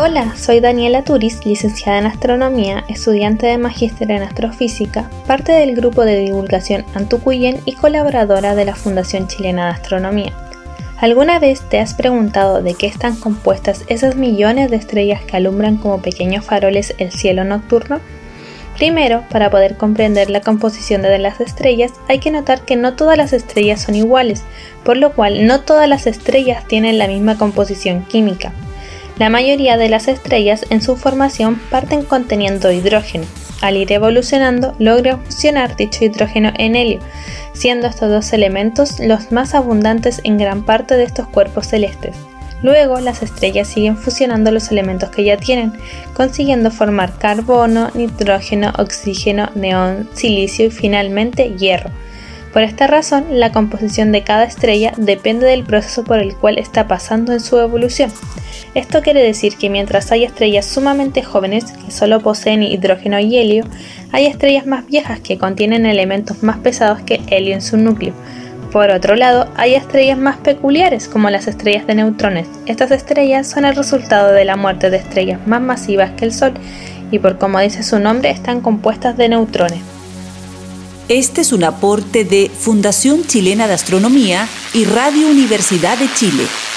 Hola, soy Daniela Turis, licenciada en Astronomía, estudiante de Magíster en Astrofísica, parte del grupo de divulgación Antucuyen y colaboradora de la Fundación Chilena de Astronomía. ¿Alguna vez te has preguntado de qué están compuestas esas millones de estrellas que alumbran como pequeños faroles el cielo nocturno? Primero, para poder comprender la composición de las estrellas, hay que notar que no todas las estrellas son iguales, por lo cual no todas las estrellas tienen la misma composición química. La mayoría de las estrellas en su formación parten conteniendo hidrógeno. Al ir evolucionando, logran fusionar dicho hidrógeno en helio, siendo estos dos elementos los más abundantes en gran parte de estos cuerpos celestes. Luego, las estrellas siguen fusionando los elementos que ya tienen, consiguiendo formar carbono, nitrógeno, oxígeno, neón, silicio y finalmente hierro. Por esta razón, la composición de cada estrella depende del proceso por el cual está pasando en su evolución. Esto quiere decir que mientras hay estrellas sumamente jóvenes que solo poseen hidrógeno y helio, hay estrellas más viejas que contienen elementos más pesados que helio en su núcleo. Por otro lado, hay estrellas más peculiares como las estrellas de neutrones. Estas estrellas son el resultado de la muerte de estrellas más masivas que el Sol y por como dice su nombre están compuestas de neutrones. Este es un aporte de Fundación Chilena de Astronomía y Radio Universidad de Chile.